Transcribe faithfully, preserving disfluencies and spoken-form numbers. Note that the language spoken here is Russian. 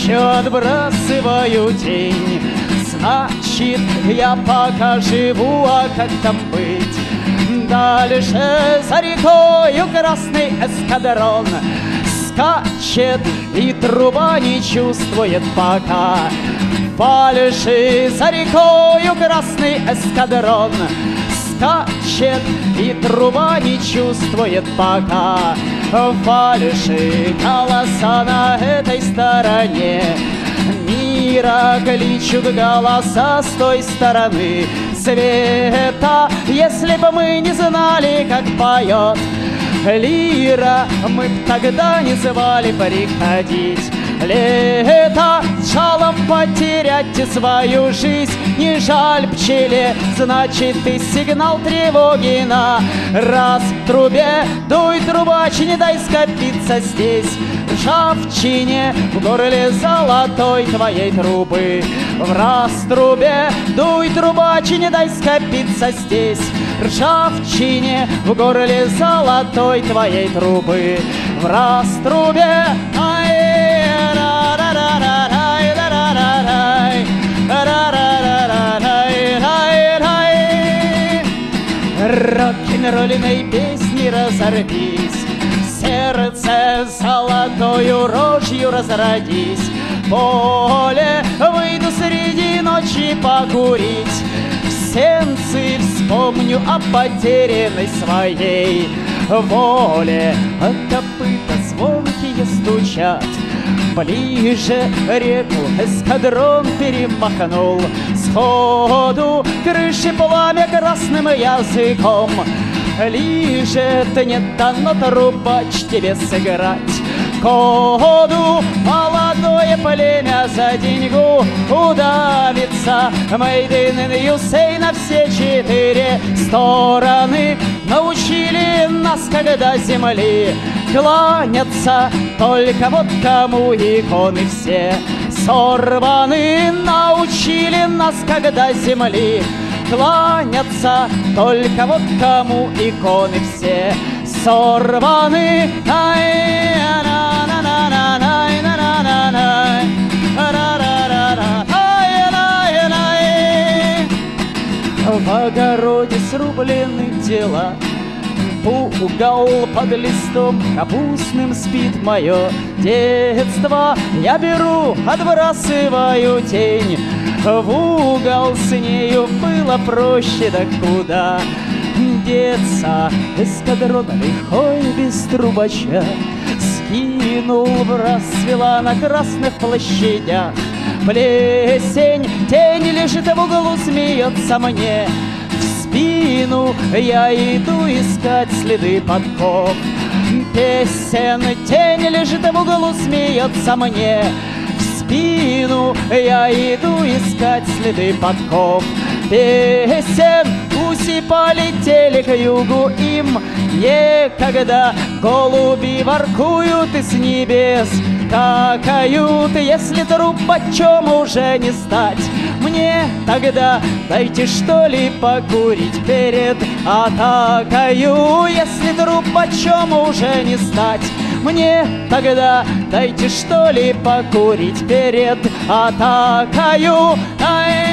еще отбрасываю тень. Значит, я пока живу, а как там быть? Дальше за рекою красный эскадрон скачет, и труба не чувствует пока. Дальше за рекою красный эскадрон скачет, и труба не чувствует пока. Фальши голоса на этой стороне мира кличут голоса с той стороны света. Если бы мы не знали, как поет лира, мы б тогда не звали приходить лето. Жалом потерять свою жизнь не жаль пчеле, значит ты сигнал тревоги на раз в трубе. Дуй, трубач, не дай скопиться здесь ржавчине в горле золотой твоей трубы. В раз в трубе, дуй, трубач, не дай скопиться здесь ржавчине в горле золотой твоей трубы. В раз в трубе, рок-н-ролльной песни разорвись, в сердце золотою рожью разродись. В поле выйду среди ночи покурить, в сенцы вспомню о потерянной своей воле. А копыта звонкие стучат, ближе реку эскадрон перемахнул. Сходу крыши пламя красным языком лижет, не дано трубач тебе сыграть коду. Молодое племя за деньгу удавится. Made in ю эс эй на все четыре стороны. Научили нас, когда земли кланяться, только вот кому иконы все сорваны. Научили нас, когда земли кланяться, только вот кому иконы все сорваны. В огороде срублены дела, угол под листом капустным спит мое детство. Я беру, отбрасываю тень, в угол с нею было проще, да куда деться. Эскадрон лихой без трубача скинул, расцвела на красных площадях плесень. Тень лежит в углу, смеется мне в спину. Я иду искать следы подков песен. Тень лежит в углу, смеется мне в спину. Я иду искать следы подков песен. Гуси полетели к югу, им некогда. Голуби воркуют и с небес какают. Если трубачом уже не стать мне, тогда дайте что ли покурить перед атакою. Если трубачом уже не стать мне, тогда дайте что ли покурить перед атакою. Ай!